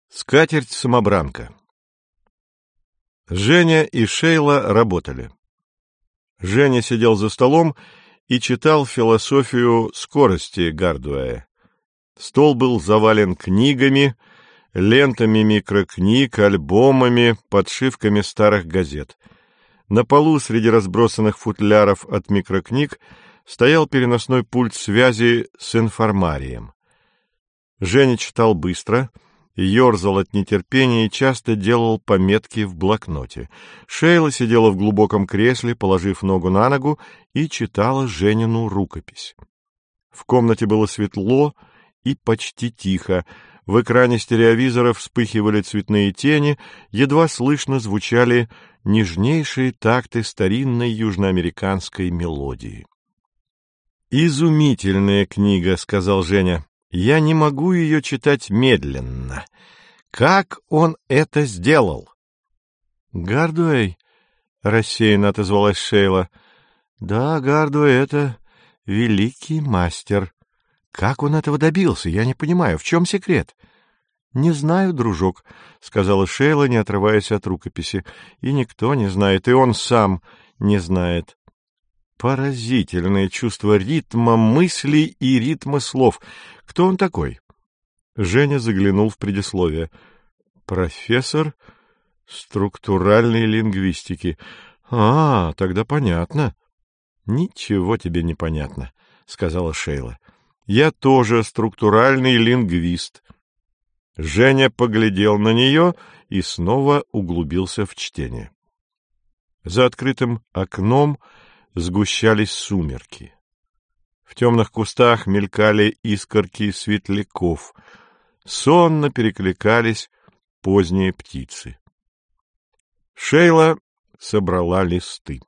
Скатерть-самобранка. Женя и Шейла работали. Женя сидел за столом и читал философию скорости Гардуэя. Стол был завален книгами, лентами микрокниг, альбомами, подшивками старых газет. На полу среди разбросанных футляров от микрокниг стоял переносной пульт связи с информарием. Женя читал быстро, ерзал от нетерпения и часто делал пометки в блокноте. Шейла сидела в глубоком кресле, положив ногу на ногу, и читала Женину рукопись. В комнате было светло и почти тихо. В экране стереовизора вспыхивали цветные тени, едва слышно звучали нежнейшие такты старинной южноамериканской мелодии. «Изумительная книга», — сказал Женя. «Я не могу ее читать медленно. Как он это сделал?» «Гардуэй?» — рассеянно отозвалась Шейла. «Да, Гардуэй — это великий мастер. Как он этого добился, я не понимаю. В чем секрет?» «Не знаю, дружок», — сказала Шейла, не отрываясь от рукописи. «И никто не знает, и он сам не знает». Поразительное чувство ритма мыслей и ритма слов. Кто он такой? Женя заглянул в предисловие. Профессор структуральной лингвистики. Тогда понятно. Ничего тебе не понятно, сказала Шейла. Я тоже структуральный лингвист. Женя поглядел на нее и снова углубился в чтение. За открытым окном сгущались сумерки. В темных кустах мелькали искорки светляков. Сонно перекликались поздние птицы. Шейла собрала листы.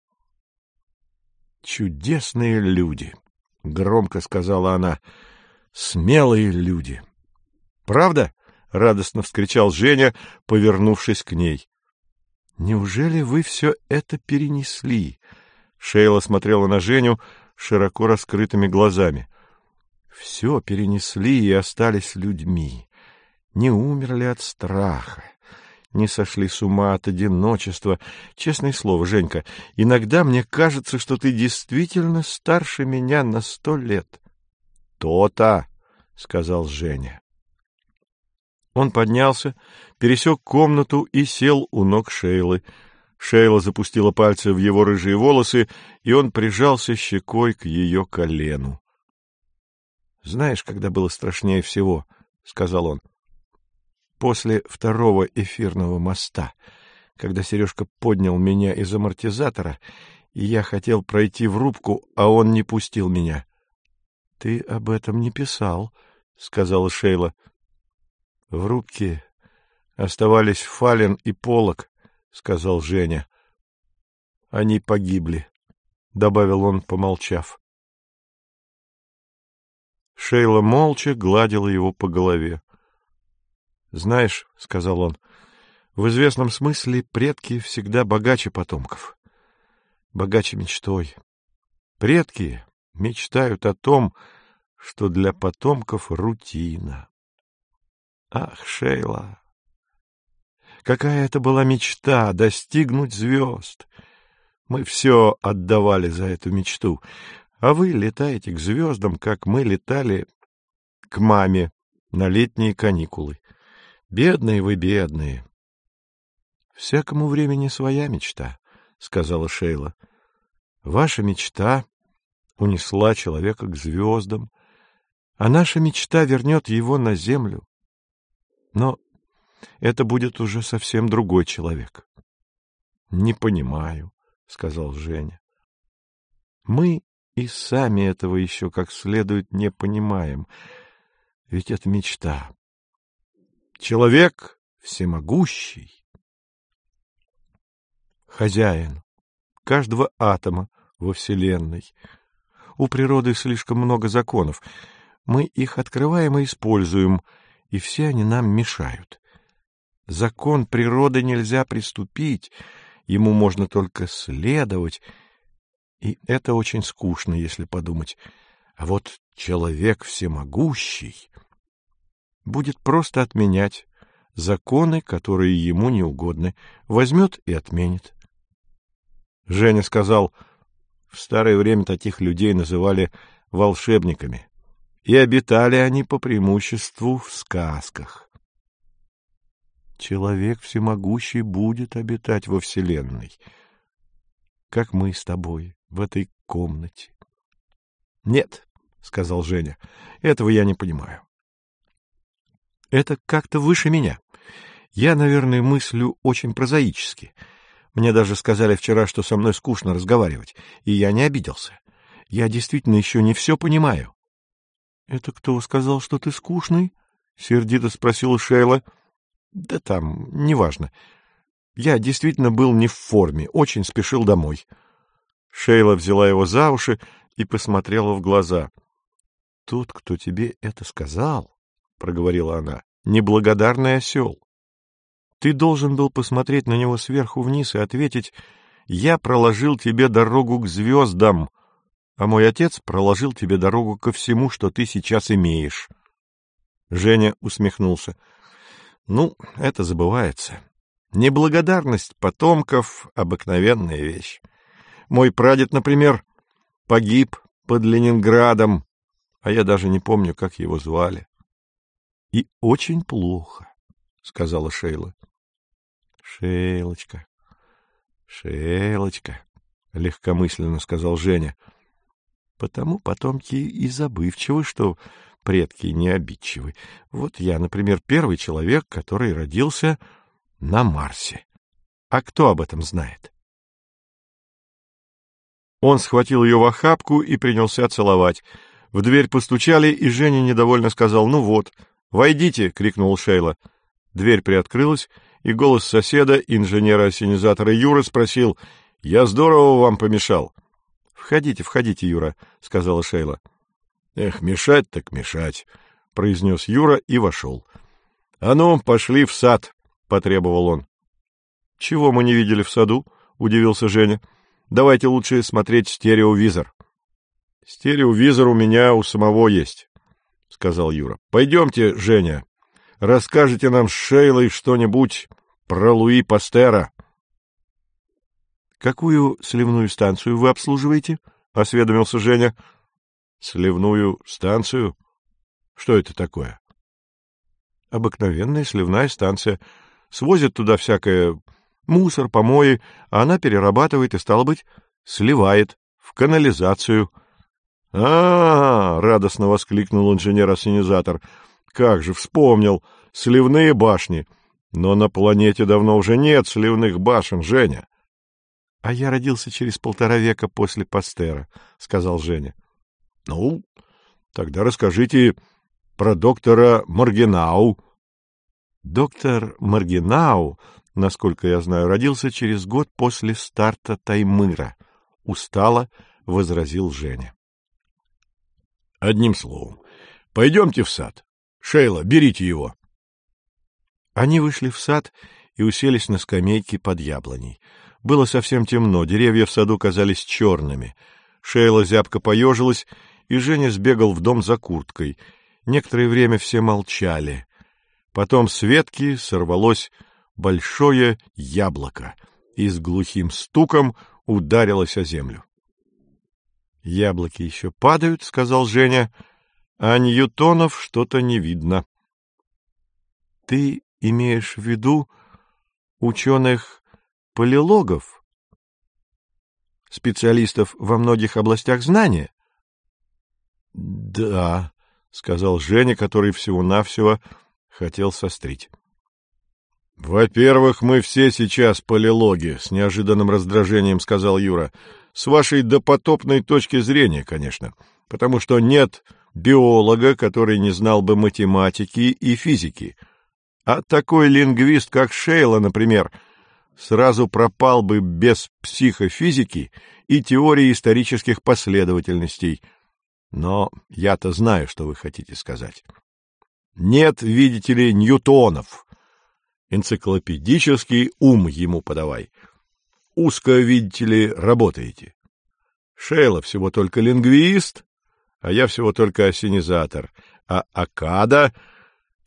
«Чудесные люди!» — громко сказала она. «Смелые люди!» «Правда?» — радостно вскричал Женя, повернувшись к ней. «Неужели вы все это перенесли?» Шейла смотрела на Женю широко раскрытыми глазами. «Все перенесли и остались людьми. Не умерли от страха, не сошли с ума от одиночества. Честное слово, Женька, иногда мне кажется, что ты действительно старше меня на 100 лет». «То-то», — сказал Женя. Он поднялся, пересек комнату и сел у ног Шейлы. Шейла запустила пальцы в его рыжие волосы, и он прижался щекой к ее колену. — Знаешь, когда было страшнее всего, — сказал он, — после второго эфирного моста, когда Сережка поднял меня из амортизатора, и я хотел пройти в рубку, а он не пустил меня. — Ты об этом не писал, — сказала Шейла. В рубке оставались Фалин и Полок, — сказал Женя. — Они погибли, — добавил он, помолчав. Шейла молча гладила его по голове. — Знаешь, — сказал он, — в известном смысле предки всегда богаче потомков. Богаче мечтой. Предки мечтают о том, что для потомков рутина. Ах, Шейла! Какая это была мечта — достигнуть звезд! Мы все отдавали за эту мечту, а вы летаете к звездам, как мы летали к маме на летние каникулы. Бедные вы, бедные! — Всякому времени своя мечта, — сказала Шейла. — Ваша мечта унесла человека к звездам, а наша мечта вернет его на землю. Но это будет уже совсем другой человек. — Не понимаю, — сказал Женя. — Мы и сами этого еще как следует не понимаем. Ведь это мечта. Человек всемогущий. Хозяин каждого атома во Вселенной. У природы слишком много законов. Мы их открываем и используем, и все они нам мешают. Закон природы нельзя приступить, ему можно только следовать, и это очень скучно, если подумать. А вот человек всемогущий будет просто отменять законы, которые ему не угодны, возьмет и отменит. Женя сказал: в старое время таких людей называли волшебниками, и обитали они по преимуществу в сказках. Человек всемогущий будет обитать во Вселенной, как мы с тобой в этой комнате. — Нет, — сказал Женя, — этого я не понимаю. Это как-то выше меня. Я, наверное, мыслю очень прозаически. Мне даже сказали вчера, что со мной скучно разговаривать, и я не обиделся. Я действительно еще не все понимаю. — Это кто сказал, что ты скучный? — сердито спросила Шейла. — Да там, неважно. Я действительно был не в форме, очень спешил домой. Шейла взяла его за уши и посмотрела в глаза. — Тот, кто тебе это сказал, — проговорила она, — неблагодарный осел. Ты должен был посмотреть на него сверху вниз и ответить: «Я проложил тебе дорогу к звездам, а мой отец проложил тебе дорогу ко всему, что ты сейчас имеешь». Женя усмехнулся. Ну, это забывается. Неблагодарность потомков — обыкновенная вещь. Мой прадед, например, погиб под Ленинградом, а я даже не помню, как его звали. — И очень плохо, — сказала Шейла. — Шейлочка, Шейлочка, — легкомысленно сказал Женя. — Потому потомки и забывчивы, что предки не обидчивы. Вот я, например, первый человек, который родился на Марсе. А кто об этом знает? Он схватил ее в охапку и принялся целовать. В дверь постучали, и Женя недовольно сказал: «Ну вот, войдите!» — крикнула Шейла. Дверь приоткрылась, и голос соседа, инженера-осенизатора Юры, спросил: «Я здорово вам помешал?» «Входите, входите, Юра», — сказала Шейла. «Эх, мешать так мешать», — произнес Юра и вошел. «А ну, пошли в сад», — потребовал он. «Чего мы не видели в саду?» — удивился Женя. «Давайте лучше смотреть стереовизор». «Стереовизор у меня у самого есть», — сказал Юра. «Пойдемте, Женя, расскажете нам с Шейлой что-нибудь про Луи Пастера». «Какую сливную станцию вы обслуживаете?» — осведомился Женя. «Сливную станцию? Что это такое?» «Обыкновенная сливная станция. Свозят туда всякое мусор, помои, а она перерабатывает и, стало быть, сливает в канализацию». Радостно воскликнул инженер-осенизатор. «Как же, вспомнил! Сливные башни! Но на планете давно уже нет сливных башен, Женя!» «А я родился через 1,5 века после Пастера», — сказал Женя. «Ну, тогда расскажите про доктора Моргенау». «Доктор Моргенау, насколько я знаю, родился через год после старта Таймыра», — устало возразил Женя. «Одним словом, пойдемте в сад. Шейла, берите его». Они вышли в сад и уселись на скамейке под яблоней. Было совсем темно, деревья в саду казались черными. Шейла зябко поежилась, и Женя сбегал в дом за курткой. Некоторое время все молчали. Потом с ветки сорвалось большое яблоко и с глухим стуком ударилось о землю. «Яблоки еще падают», — сказал Женя, — «а ньютонов что-то не видно». «Ты имеешь в виду ученых-палеологов, специалистов во многих областях знания?» «Да», — сказал Женя, который всего-навсего хотел сострить. «Во-первых, мы все сейчас палеологи», — с неожиданным раздражением сказал Юра. «С вашей допотопной точки зрения, конечно, потому что нет биолога, который не знал бы математики и физики. А такой лингвист, как Шейла, например, сразу пропал бы без психофизики и теории исторических последовательностей. Но я-то знаю, что вы хотите сказать. Нет, видите ли, ньютонов. Энциклопедический ум ему подавай. Узко, видите ли, работаете. Шейла всего только лингвист, а я всего только осенизатор, а Акада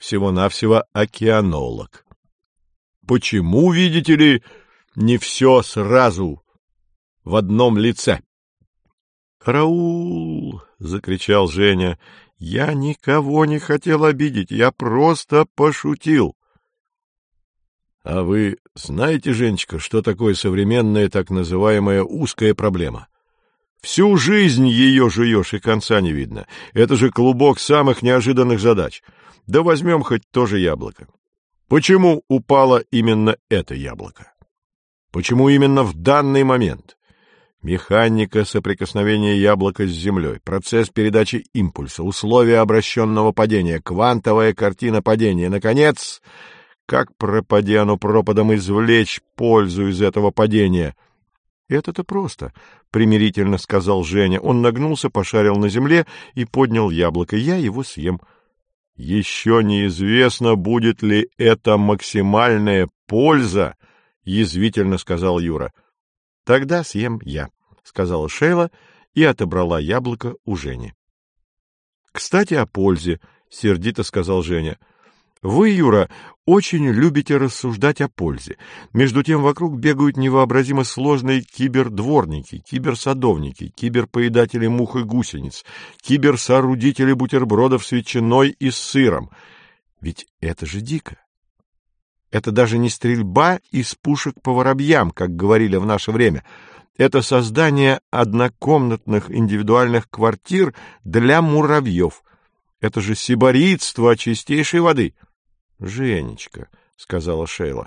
всего-навсего океанолог. Почему, видите ли, не все сразу в одном лице? «Караул!» — закричал Женя. «Я никого не хотел обидеть, я просто пошутил». «А вы знаете, Женечка, что такое современная так называемая узкая проблема? Всю жизнь ее жуешь, и конца не видно. Это же клубок самых неожиданных задач. Да возьмем хоть то же яблоко. Почему упало именно это яблоко? Почему именно в данный момент? Механика соприкосновения яблока с землей, процесс передачи импульса, условия обращенного падения, квантовая картина падения. Наконец, как пропади оно пропадом извлечь пользу из этого падения? Это-то просто, — примирительно сказал Женя. Он нагнулся, пошарил на земле и поднял яблоко. Я его съем. Еще неизвестно, будет ли это максимальная польза, — язвительно сказал Юра. — Тогда съем я, — сказала Шейла и отобрала яблоко у Жени. — Кстати, о пользе, — сердито сказал Женя. — Вы, Юра, очень любите рассуждать о пользе. Между тем вокруг бегают невообразимо сложные кибердворники, киберсадовники, киберпоедатели мух и гусениц, киберсоорудители бутербродов с ветчиной и с сыром. Ведь это же дико. Это даже не стрельба из пушек по воробьям, как говорили в наше время. Это создание однокомнатных индивидуальных квартир для муравьев. Это же сиборитство чистейшей воды. — Женечка, — сказала Шейла.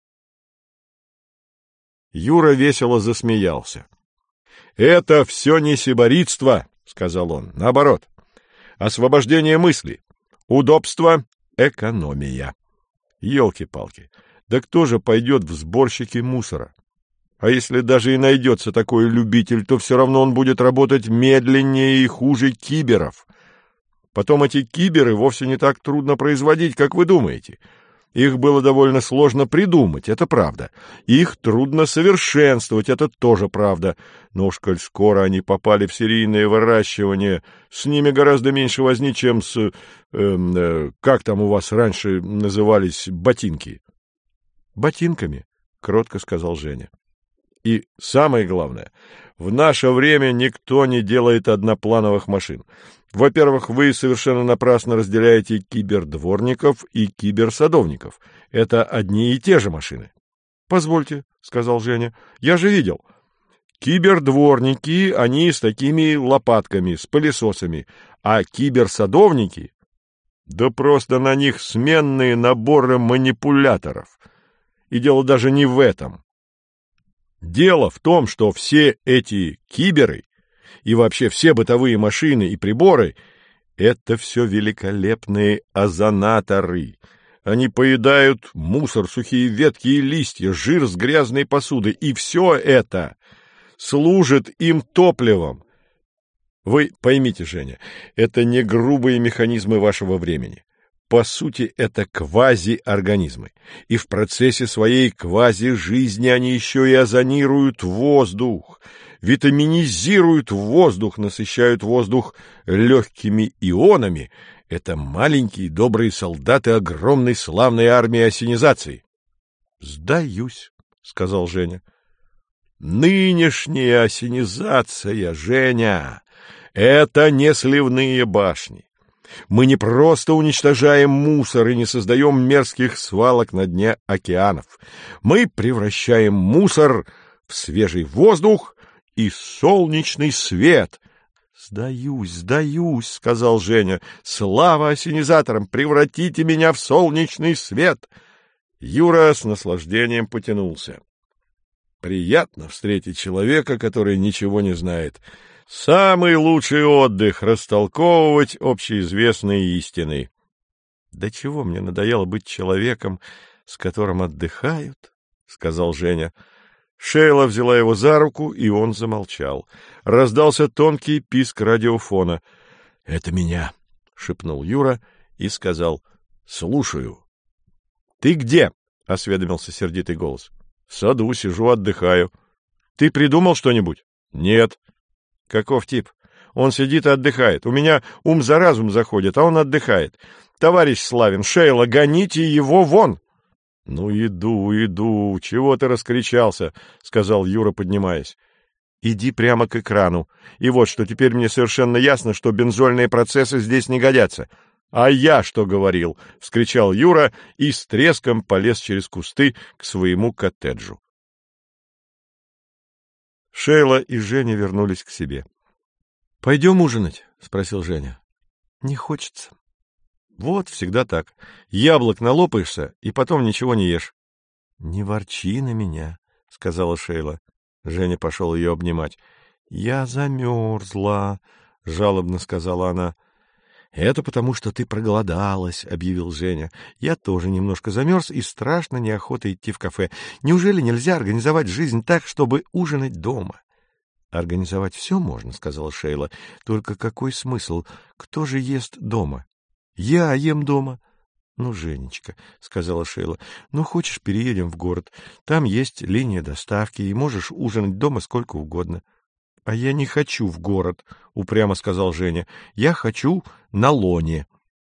Юра весело засмеялся. — Это все не сиборитство, — сказал он, — наоборот. Освобождение мысли, удобство, экономия. Ёлки-палки, да кто же пойдет в сборщики мусора? А если даже и найдется такой любитель, то все равно он будет работать медленнее и хуже киберов. Потом эти киберы вовсе не так трудно производить, как вы думаете. Их было довольно сложно придумать, это правда. Их трудно совершенствовать, это тоже правда. Но уж коль скоро они попали в серийное выращивание, с ними гораздо меньше возни, чем с... как там у вас раньше назывались ботинки? — Ботинками, — кротко сказал Женя. И самое главное, в наше время никто не делает одноплановых машин. Во-первых, вы совершенно напрасно разделяете кибердворников и киберсадовников. Это одни и те же машины. — Позвольте, — сказал Женя, — я же видел. Кибердворники, они с такими лопатками, с пылесосами, а киберсадовники... Да просто на них сменные наборы манипуляторов. И дело даже не в этом. Дело в том, что все эти киберы и вообще все бытовые машины и приборы — это все великолепные озонаторы. Они поедают мусор, сухие ветки и листья, жир с грязной посуды, и все это служит им топливом. Вы поймите, Женя, это не грубые механизмы вашего времени. По сути, это квазиорганизмы, и в процессе своей квазижизни они еще и озонируют воздух, витаминизируют воздух, насыщают воздух легкими ионами. Это маленькие добрые солдаты огромной славной армии осенизации. — Сдаюсь, — сказал Женя. — Нынешняя осенизация, Женя, это не сливные башни. Мы не просто уничтожаем мусор и не создаем мерзких свалок на дне океанов. Мы превращаем мусор в свежий воздух и солнечный свет. — Сдаюсь, — сказал Женя. — Слава осенизаторам! Превратите меня в солнечный свет! Юра с наслаждением потянулся. Приятно встретить человека, который ничего не знает. Самый лучший отдых — растолковывать общеизвестные истины. Да чего мне надоело быть человеком, с которым отдыхают, — сказал Женя. Шейла взяла его за руку, и он замолчал. Раздался тонкий писк радиофона. — Это меня, — шепнул Юра и сказал: — Слушаю. — Ты где? — осведомился сердитый голос. — В саду сижу, отдыхаю. — Ты придумал что-нибудь? — Нет. — Каков тип? Он сидит и отдыхает. У меня ум за разум заходит, а он отдыхает. Товарищ Славин, Шейла, гоните его вон! — Ну, иду. Чего ты раскричался? — сказал Юра, поднимаясь. — Иди прямо к экрану. И вот что, теперь мне совершенно ясно, что бензольные процессы здесь не годятся. — А я что говорил? — вскричал Юра и с треском полез через кусты к своему коттеджу. Шейла и Женя вернулись к себе. — Пойдем ужинать? — спросил Женя. — Не хочется. — Вот, всегда так. Яблок налопаешься, и потом ничего не ешь. — Не ворчи на меня, — сказала Шейла. Женя пошел ее обнимать. — Я замерзла, — жалобно сказала она. — Это потому, что ты проголодалась, — объявил Женя. — Я тоже немножко замерз, и страшно неохота идти в кафе. Неужели нельзя организовать жизнь так, чтобы ужинать дома? — Организовать все можно, — сказала Шейла. — Только какой смысл? Кто же ест дома? — Я ем дома. — Ну, Женечка, — сказала Шейла, — ну, хочешь, переедем в город. Там есть линия доставки, и можешь ужинать дома сколько угодно. — А я не хочу в город, — упрямо сказал Женя. — Я хочу на лоне.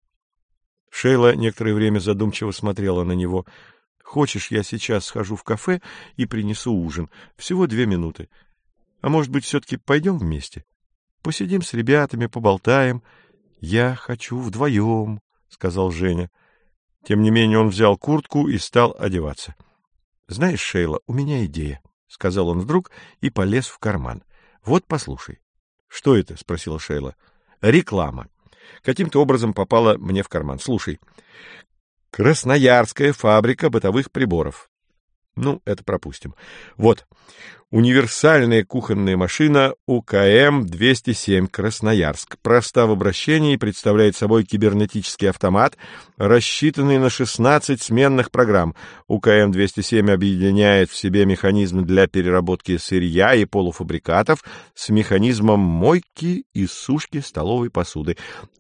Шейла некоторое время задумчиво смотрела на него. — Хочешь, я сейчас схожу в кафе и принесу ужин? Всего 2 минуты. А может быть, все-таки пойдем вместе? Посидим с ребятами, поболтаем. — Я хочу вдвоем, — сказал Женя. Тем не менее он взял куртку и стал одеваться. — Знаешь, Шейла, у меня идея, — сказал он вдруг и полез в карман. — Вот послушай. — Что это? — спросила Шейла. — Реклама. Каким-то образом попала мне в карман. Слушай. Красноярская фабрика бытовых приборов. Ну, это пропустим. Вот. Универсальная кухонная машина УКМ-207 Красноярск. Проста в обращении и представляет собой кибернетический автомат, рассчитанный на 16 сменных программ. УКМ-207 объединяет в себе механизм для переработки сырья и полуфабрикатов с механизмом мойки и сушки столовой посуды.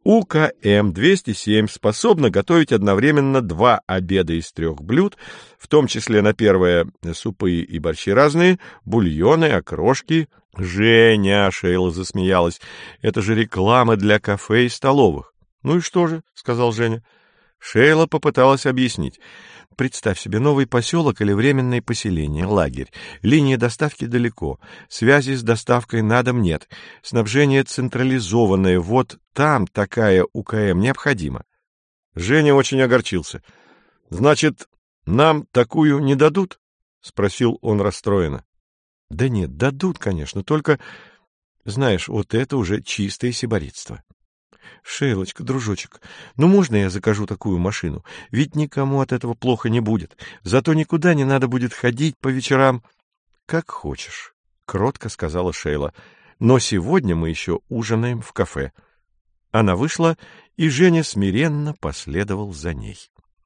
УКМ-207 способна готовить одновременно 2 обеда из 3 блюд, в том числе на первое супы и борщи разные, бульоны, окрошки. — Женя, — Шейла засмеялась, — это же реклама для кафе и столовых. — Ну и что же, — сказал Женя. Шейла попыталась объяснить. Представь себе новый поселок или временное поселение, лагерь. Линия доставки далеко, связи с доставкой на дом нет, снабжение централизованное, вот там такая УКМ необходима. Женя очень огорчился. — Значит, нам такую не дадут? — спросил он расстроенно. — Да нет, дадут, конечно, только, знаешь, вот это уже чистое сиборитство. — Шейлочка, дружочек, ну можно я закажу такую машину? Ведь никому от этого плохо не будет. Зато никуда не надо будет ходить по вечерам. — Как хочешь, — кротко сказала Шейла. — Но сегодня мы еще ужинаем в кафе. Она вышла, и Женя смиренно последовал за ней.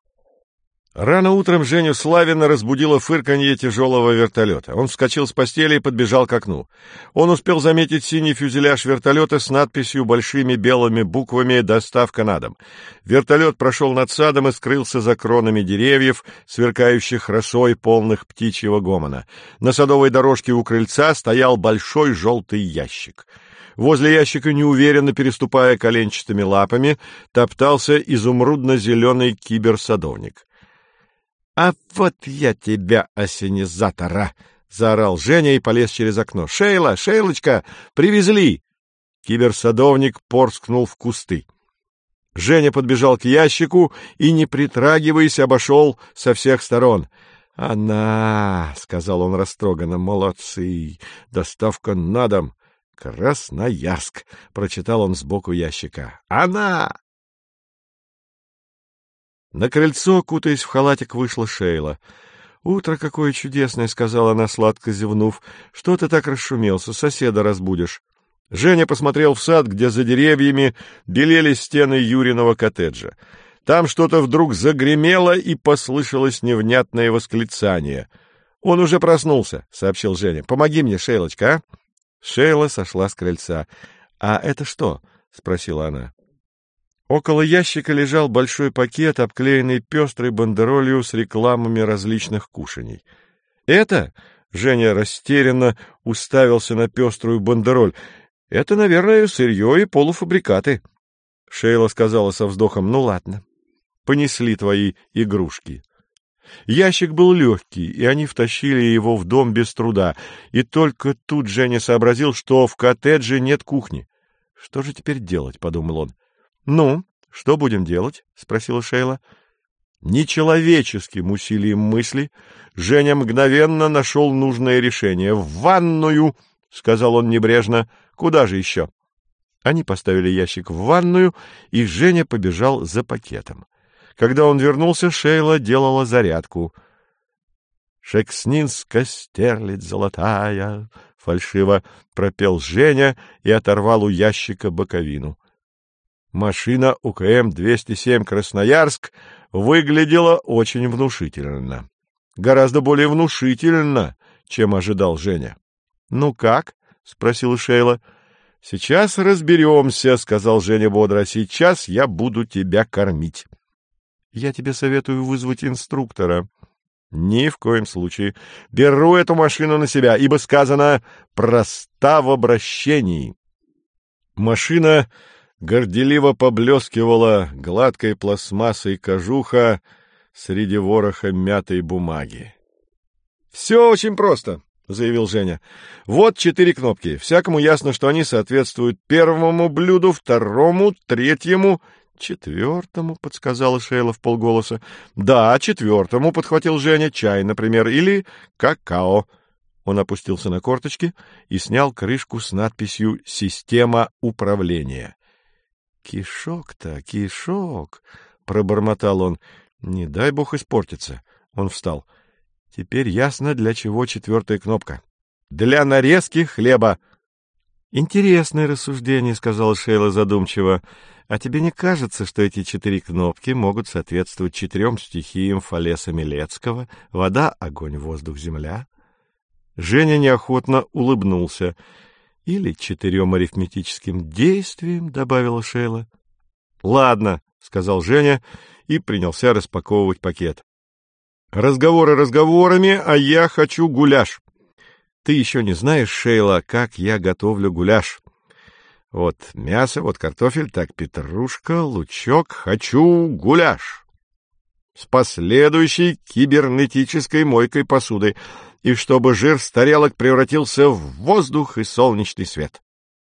Рано утром Женю Славина разбудило фырканье тяжелого вертолета. Он вскочил с постели и подбежал к окну. Он успел заметить синий фюзеляж вертолета с надписью большими белыми буквами «Доставка на дом». Вертолет прошел над садом и скрылся за кронами деревьев, сверкающих росой, полных птичьего гомона. На садовой дорожке у крыльца стоял большой желтый ящик. Возле ящика, неуверенно переступая коленчатыми лапами, топтался изумрудно-зеленый киберсадовник. — А вот я тебя, осенизатора! — заорал Женя и полез через окно. — Шейла, Шейлочка, привезли! Киберсадовник порскнул в кусты. Женя подбежал к ящику и, не притрагиваясь, обошел со всех сторон. — Она, — сказал он растроганно, — молодцы, доставка на дом. — Красноярск, — прочитал он сбоку ящика. — Она! На крыльцо, кутаясь в халатик, вышла Шейла. — Утро какое чудесное, — сказала она, сладко зевнув. — Что ты так расшумелся? Соседа разбудишь. Женя посмотрел в сад, где за деревьями белели стены Юриного коттеджа. Там что-то вдруг загремело, и послышалось невнятное восклицание. — Он уже проснулся, — сообщил Женя. — Помоги мне, Шейлочка, а? Шейла сошла с крыльца. — А это что? — спросила она. Около ящика лежал большой пакет, обклеенный пестрой бандеролью с рекламами различных кушаний. — Это? — Женя растерянно уставился на пеструю бандероль. — Это, наверное, сырье и полуфабрикаты. Шейла сказала со вздохом: — Ну, ладно, понесли твои игрушки. Ящик был легкий, и они втащили его в дом без труда. И только тут Женя сообразил, что в коттедже нет кухни. «Что же теперь делать?» — подумал он. «Ну, что будем делать?» — спросила Шейла. Нечеловеческим усилием мысли Женя мгновенно нашел нужное решение. «В ванную!» — сказал он небрежно. «Куда же еще?» Они поставили ящик в ванную, и Женя побежал за пакетом. Когда он вернулся, Шейла делала зарядку. «Шекснинска стерлядь золотая!» — фальшиво пропел Женя и оторвал у ящика боковину. Машина УКМ-207 «Красноярск» выглядела очень внушительно. Гораздо более внушительно, чем ожидал Женя. «Ну как?» — спросила Шейла. «Сейчас разберемся», — сказал Женя бодро. «Сейчас я буду тебя кормить». «Я тебе советую вызвать инструктора». «Ни в коем случае. Беру эту машину на себя, ибо сказано «проста в обращении». Машина горделиво поблескивала гладкой пластмассой кожуха среди вороха мятой бумаги. «Все очень просто», — заявил Женя. «Вот 4 кнопки. Всякому ясно, что они соответствуют первому блюду, второму, третьему, 4-му», — подсказала Шейла вполголоса. «Да, 4-му», — подхватил Женя. «Чай, например, или какао». Он опустился на корточки и снял крышку с надписью «Система управления». «Кишок-то, кишок!» — пробормотал он. «Не дай бог испортится». Он встал. «Теперь ясно, для чего 4-я кнопка. Для нарезки хлеба». «Интересное рассуждение», — сказала Шейла задумчиво. «А тебе не кажется, что эти 4 кнопки могут соответствовать 4 стихиям Фалеса Милецкого: вода, огонь, воздух, земля?» Женя неохотно улыбнулся. «Или 4 арифметическим действиям», — добавила Шейла. «Ладно», — сказал Женя и принялся распаковывать пакет. «Разговоры разговорами, а я хочу гуляш. Ты еще не знаешь, Шейла, как я готовлю гуляш. Вот мясо, вот картофель, так петрушка, лучок. Хочу гуляш. С последующей кибернетической мойкой посуды. И чтобы жир с тарелок превратился в воздух и солнечный свет».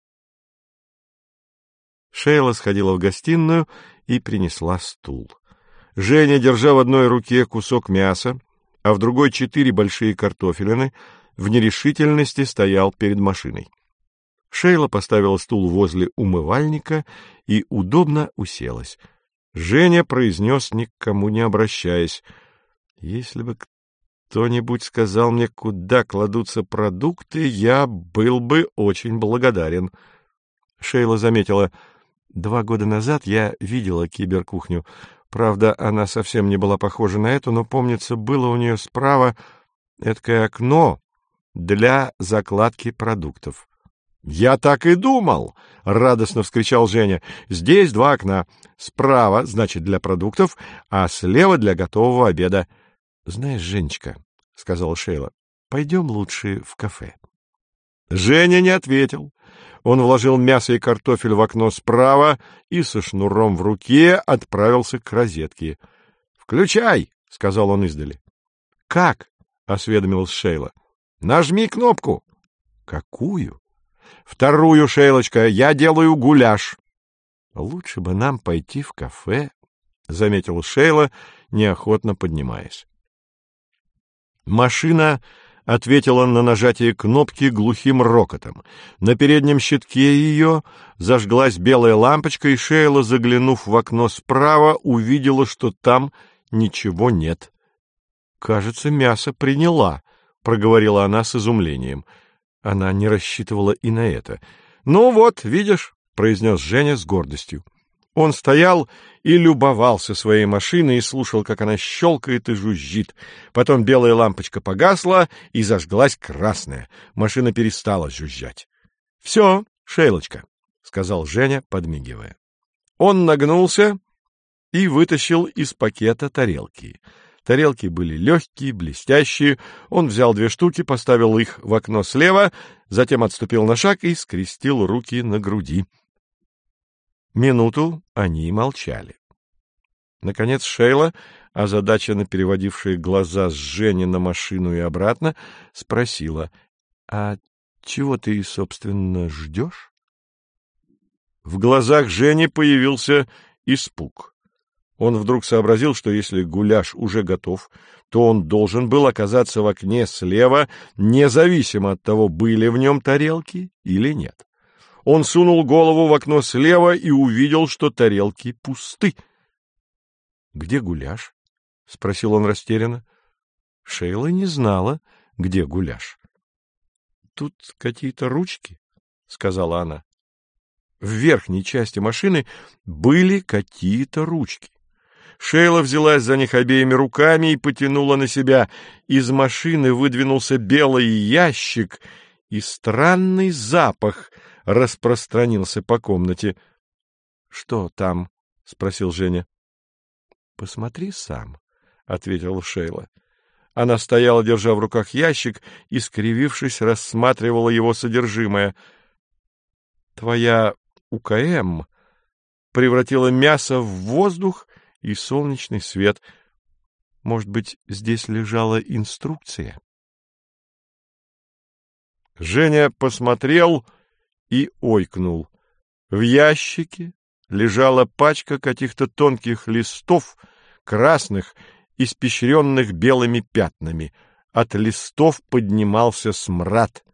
Шейла сходила в гостиную и принесла стул. Женя, держа в одной руке кусок мяса, а в другой 4 большие картофелины, в нерешительности стоял перед машиной. Шейла поставила стул возле умывальника и удобно уселась. Женя произнес, никому не обращаясь: «Если бы кто-нибудь сказал мне, куда кладутся продукты, я был бы очень благодарен». Шейла заметила: 2 года назад я видела киберкухню. Правда, она совсем не была похожа на эту, но, помнится, было у нее справа эдакое окно для закладки продуктов. «Я так и думал!» — радостно вскричал Женя. «Здесь 2 окна. Справа, значит, для продуктов, а слева для готового обеда». «Знаешь, Женечка, — сказала Шейла, — пойдем лучше в кафе». Женя не ответил. Он вложил мясо и картофель в окно справа и со шнуром в руке отправился к розетке. «Включай!» — сказал он издали. «Как?» — осведомилась Шейла. «Нажми кнопку». «Какую?» «Вторую, Шейлочка, я делаю гуляш». «Лучше бы нам пойти в кафе», — заметила Шейла, неохотно поднимаясь. Машина ответила на нажатие кнопки глухим рокотом. На переднем щитке ее зажглась белая лампочка, и Шейла, заглянув в окно справа, увидела, что там ничего нет. «Кажется, мясо приняла», — проговорила она с изумлением. Она не рассчитывала и на это. «Ну вот, видишь», — произнес Женя с гордостью. Он стоял и любовался своей машиной и слушал, как она щелкает и жужжит. Потом белая лампочка погасла, и зажглась красная. Машина перестала жужжать. — Все, Шейлочка, — сказал Женя, подмигивая. Он нагнулся и вытащил из пакета тарелки. Тарелки были легкие, блестящие. Он взял 2 штуки, поставил их в окно слева, затем отступил на шаг и скрестил руки на груди. Минуту они молчали. Наконец Шейла, озадаченно переводившая глаза с Жени на машину и обратно, спросила: — А чего ты, собственно, ждешь? В глазах Жени появился испуг. Он вдруг сообразил, что если гуляш уже готов, то он должен был оказаться в окне слева, независимо от того, были в нем тарелки или нет. Он сунул голову в окно слева и увидел, что тарелки пусты. — Где гуляш? — спросил он растерянно. Шейла не знала, где гуляш. — Тут какие-то ручки, — сказала она. В верхней части машины были какие-то ручки. Шейла взялась за них обеими руками и потянула на себя. Из машины выдвинулся белый ящик, и странный запах распространился по комнате. — Что там? — спросил Женя. — Посмотри сам, — ответила Шейла. Она стояла, держа в руках ящик, и, скривившись, рассматривала его содержимое. — Твоя УКМ превратила мясо в воздух и солнечный свет. Может быть, здесь лежала инструкция? Женя посмотрел и ойкнул. В ящике лежала пачка каких-то тонких листов, красных, испещренных белыми пятнами. От листов поднимался смрад.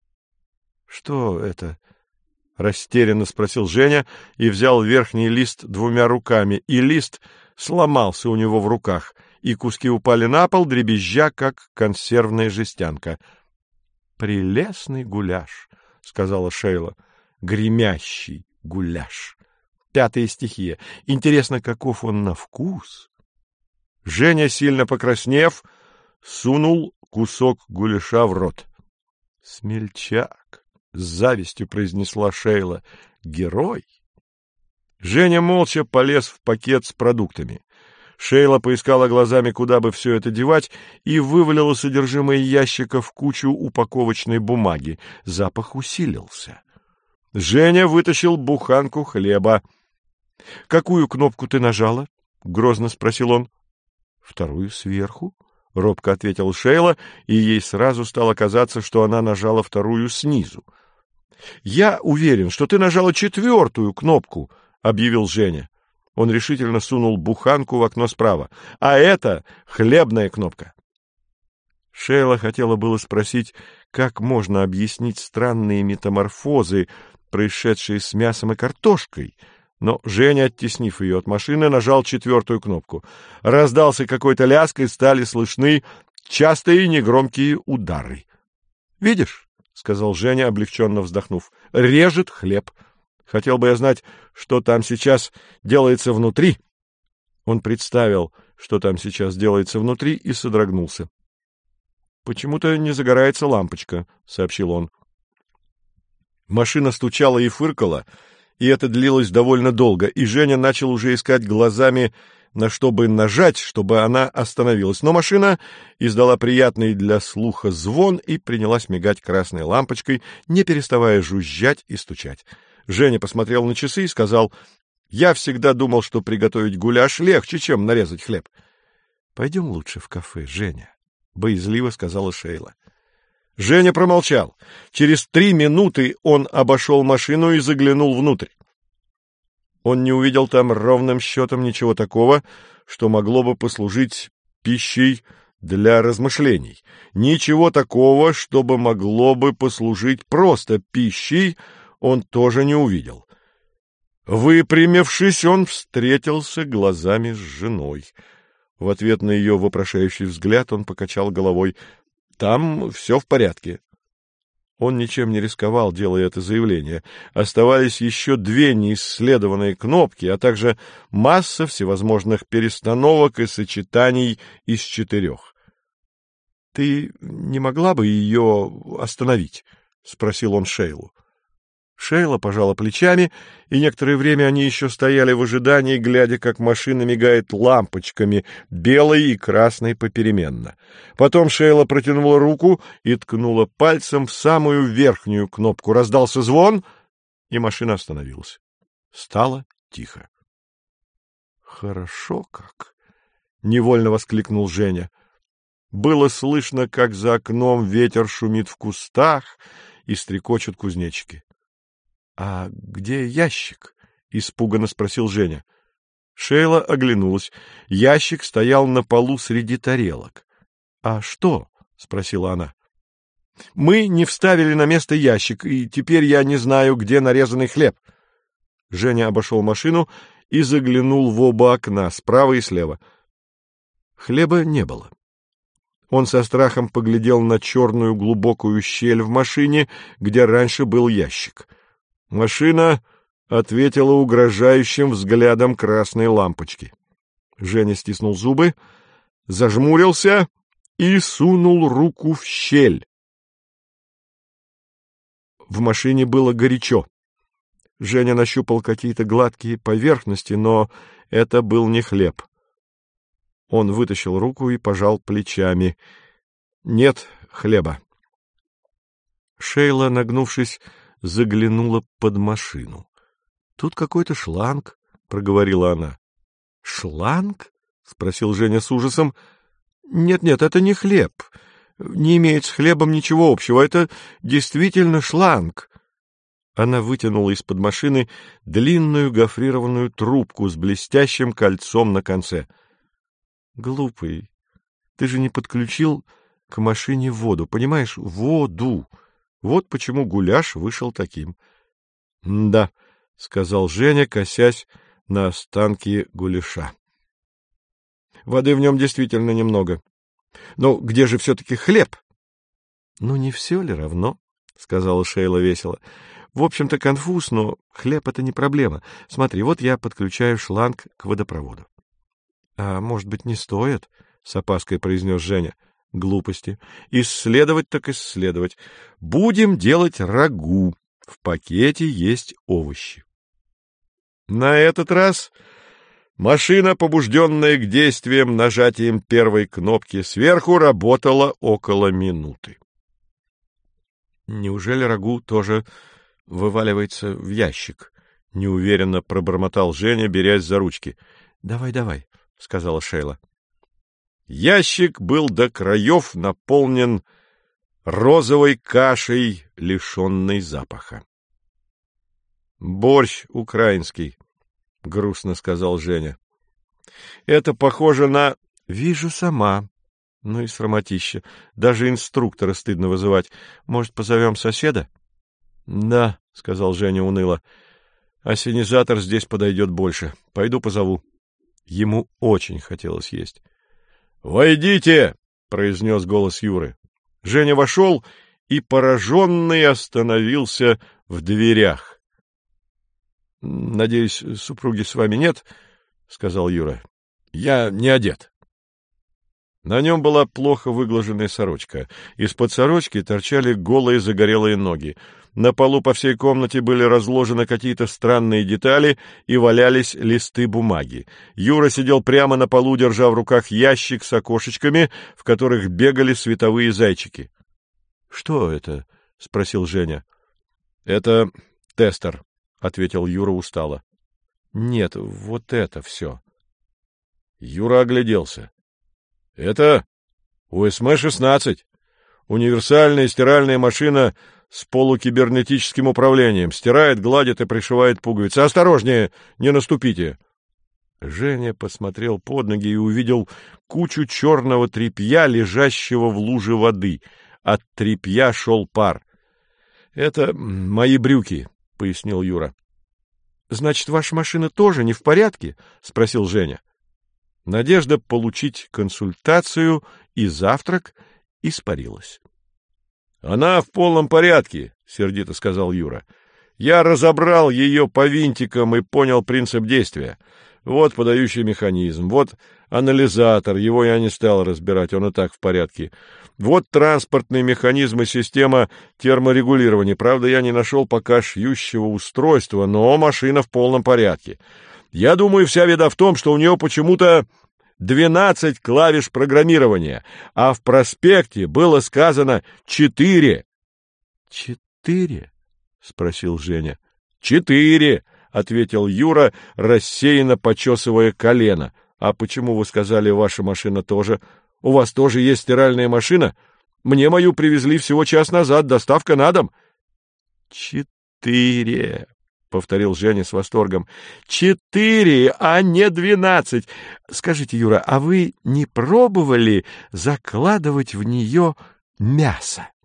— Что это? — растерянно спросил Женя и взял верхний лист двумя руками, и лист сломался у него в руках, и куски упали на пол, дребезжа, как консервная жестянка. — Прелестный гуляш, — сказала Шейла, — гремящий гуляш. 5-я стихия. Интересно, каков он на вкус? Женя, сильно покраснев, сунул кусок гуляша в рот. — Смельчак! — с завистью произнесла Шейла. — Герой! Женя молча полез в пакет с продуктами. Шейла поискала глазами, куда бы все это девать, и вывалила содержимое ящика в кучу упаковочной бумаги. Запах усилился. Женя вытащил буханку хлеба. — Какую кнопку ты нажала? — грозно спросил он. — Вторую сверху, — робко ответила Шейла, и ей сразу стало казаться, что она нажала вторую снизу. — Я уверен, что ты нажала 4-ю кнопку, — объявил Женя. Он решительно сунул буханку в окно справа. — А это хлебная кнопка. Шейла хотела было спросить, как можно объяснить странные метаморфозы, происшедшие с мясом и картошкой, но Женя, оттеснив ее от машины, нажал 4-ю кнопку. Раздался какой-то лязг, и стали слышны частые негромкие удары. — Видишь, — сказал Женя, облегченно вздохнув, — режет хлеб. Хотел бы я знать, что там сейчас делается внутри. Он представил, что там сейчас делается внутри, и содрогнулся. — Почему-то не загорается лампочка, — сообщил он. Машина стучала и фыркала, и это длилось довольно долго, и Женя начал уже искать глазами, на что бы нажать, чтобы она остановилась. Но машина издала приятный для слуха звон и принялась мигать красной лампочкой, не переставая жужжать и стучать. Женя посмотрел на часы и сказал: — Я всегда думал, что приготовить гуляш легче, чем нарезать хлеб. — Пойдем лучше в кафе, Женя, — боязливо сказала Шейла. Женя промолчал. Через 3 минуты он обошел машину и заглянул внутрь. Он не увидел там ровным счетом ничего такого, что могло бы послужить пищей для размышлений. Ничего такого, чтобы могло бы послужить просто пищей, он тоже не увидел. Выпрямившись, он встретился глазами с женой. В ответ на ее вопрошающий взгляд он покачал головой. Там все в порядке. Он ничем не рисковал, делая это заявление. Оставались еще 2 неисследованные кнопки, а также масса всевозможных перестановок и сочетаний из 4. — Ты не могла бы ее остановить? — спросил он Шейлу. Шейла пожала плечами, и некоторое время они еще стояли в ожидании, глядя, как машина мигает лампочками, белой и красной попеременно. Потом Шейла протянула руку и ткнула пальцем в самую верхнюю кнопку. Раздался звон, и машина остановилась. Стало тихо. — Хорошо как! — невольно воскликнул Женя. Было слышно, как за окном ветер шумит в кустах и стрекочут кузнечики. — А где ящик? — испуганно спросил Женя. Шейла оглянулась. Ящик стоял на полу среди тарелок. — А что? — спросила она. — Мы не вставили на место ящик, и теперь я не знаю, где нарезанный хлеб. Женя обошел машину и заглянул в оба окна, справа и слева. Хлеба не было. Он со страхом поглядел на черную глубокую щель в машине, где раньше был ящик. Машина ответила угрожающим взглядом красной лампочки. Женя стиснул зубы, зажмурился и сунул руку в щель. В машине было горячо. Женя нащупал какие-то гладкие поверхности, но это был не хлеб. Он вытащил руку и пожал плечами. Нет хлеба. Шейла, нагнувшись, заглянула под машину. — Тут какой-то шланг, — проговорила она. — Шланг? — спросил Женя с ужасом. — Нет, это не хлеб. Не имеет с хлебом ничего общего. Это действительно шланг. Она вытянула из-под машины длинную гофрированную трубку с блестящим кольцом на конце. — Глупый, ты же не подключил к машине воду, понимаешь? Воду. Вот почему гуляш вышел таким. — Да, — сказал Женя, косясь на останки гуляша. Воды в нем действительно немного. Но где же все-таки хлеб? — Ну, не все ли равно? — сказала Шейла весело. — В общем-то, конфуз, но хлеб — это не проблема. Смотри, вот я подключаю шланг к водопроводу. — А может быть, не стоит? — с опаской произнес Женя. — Глупости. Исследовать так исследовать. Будем делать рагу. В пакете есть овощи. На этот раз машина, побужденная к действиям нажатием первой кнопки сверху, работала около минуты. — Неужели рагу тоже вываливается в ящик? — неуверенно пробормотал Женя, берясь за ручки. — Давай, — сказала Шейла. Ящик был до краев наполнен розовой кашей, лишенной запаха. — Борщ украинский, — грустно сказал Женя. — Это похоже на... — Вижу сама. Ну и срамотища. Даже инструктора стыдно вызывать. Может, позовем соседа? — Да, — сказал Женя уныло. — Ассенизатор здесь подойдет больше. Пойду позову. Ему очень хотелось есть. — Войдите! — произнес голос Юры. Женя вошел и, пораженный, остановился в дверях. — Надеюсь, супруги с вами нет? — сказал Юра. — Я не одет. На нем была плохо выглаженная сорочка. Из-под сорочки торчали голые загорелые ноги. На полу по всей комнате были разложены какие-то странные детали и валялись листы бумаги. Юра сидел прямо на полу, держа в руках ящик с окошечками, в которых бегали световые зайчики. — Что это? — спросил Женя. — Это тестер, — ответил Юра устало. — Нет, вот это все. Юра огляделся. — Это УСМ-16, универсальная стиральная машина с полукибернетическим управлением. Стирает, гладит и пришивает пуговицы. Осторожнее, не наступите. Женя посмотрел под ноги и увидел кучу черного тряпья, лежащего в луже воды. От тряпья шел пар. — Это мои брюки, — пояснил Юра. — Значит, ваша машина тоже не в порядке? — спросил Женя. Надежда получить консультацию и завтрак испарилась. — Она в полном порядке, — сердито сказал Юра. — Я разобрал ее по винтикам и понял принцип действия. Вот подающий механизм, вот анализатор, его я не стал разбирать, он и так в порядке. Вот транспортный механизм и система терморегулирования. Правда, я не нашел пока шьющего устройства, но машина в полном порядке. Я думаю, вся беда в том, что у нее почему-то 12 клавиш программирования, а в проспекте было сказано 4. — 4? — спросил Женя. — 4, — ответил Юра, рассеянно почесывая колено. — А почему вы сказали, ваша машина тоже? У вас тоже есть стиральная машина? Мне мою привезли всего час назад, доставка на дом. — 4, — повторил Женя с восторгом. — 4, а не 12. Скажите, Юра, а вы не пробовали закладывать в нее мясо?